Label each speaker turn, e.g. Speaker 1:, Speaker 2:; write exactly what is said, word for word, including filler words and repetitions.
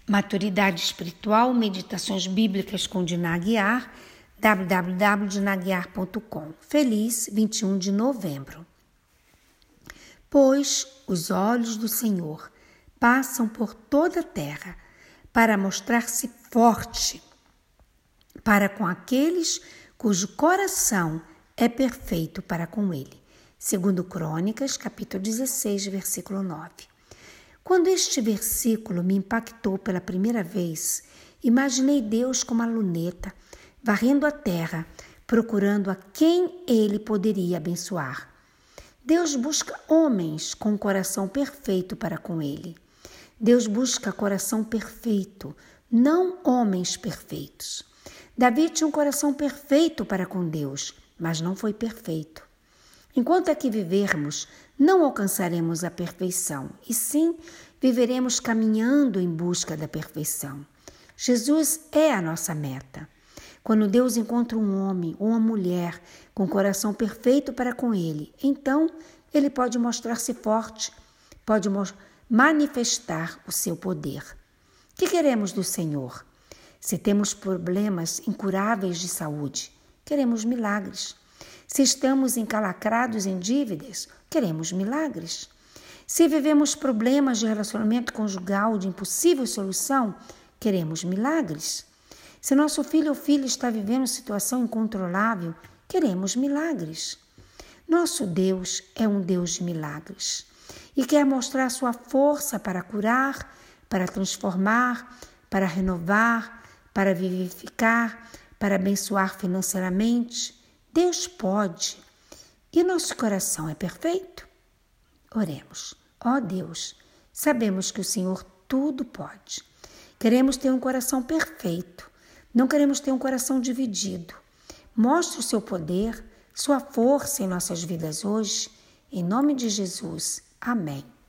Speaker 1: Maturidade Espiritual, Meditações Bíblicas com Dina Aguiar, w w w ponto dina aguiar ponto com. Feliz vinte e um de novembro. Pois os olhos do Senhor passam por toda a terra para mostrar-se forte para com aqueles cujo coração é perfeito para com ele. Segundo Crônicas, capítulo dezesseis, versículo nove. Quando este versículo me impactou pela primeira vez, imaginei Deus como uma luneta, varrendo a terra, procurando a quem ele poderia abençoar. Deus busca homens com um coração perfeito para com ele. Deus busca coração perfeito, não homens perfeitos. Davi tinha um coração perfeito para com Deus, mas não foi perfeito. Enquanto aqui vivermos, não alcançaremos a perfeição, e sim viveremos caminhando em busca da perfeição. Jesus é a nossa meta. Quando Deus encontra um homem ou uma mulher com coração perfeito para com ele, então ele pode mostrar-se forte, pode manifestar o seu poder. O que queremos do Senhor? Se temos problemas incuráveis de saúde, queremos milagres. Se estamos encalacrados em dívidas, queremos milagres. Se vivemos problemas de relacionamento conjugal de impossível solução, queremos milagres. Se nosso filho ou filha está vivendo situação incontrolável, queremos milagres. Nosso Deus é um Deus de milagres e quer mostrar sua força para curar, para transformar, para renovar, para vivificar, para abençoar financeiramente. Deus pode. E nosso coração é perfeito? Oremos. Ó Deus, sabemos que o Senhor tudo pode. Queremos ter um coração perfeito. Não queremos ter um coração dividido. Mostre o seu poder, sua força em nossas vidas hoje. Em nome de Jesus. Amém.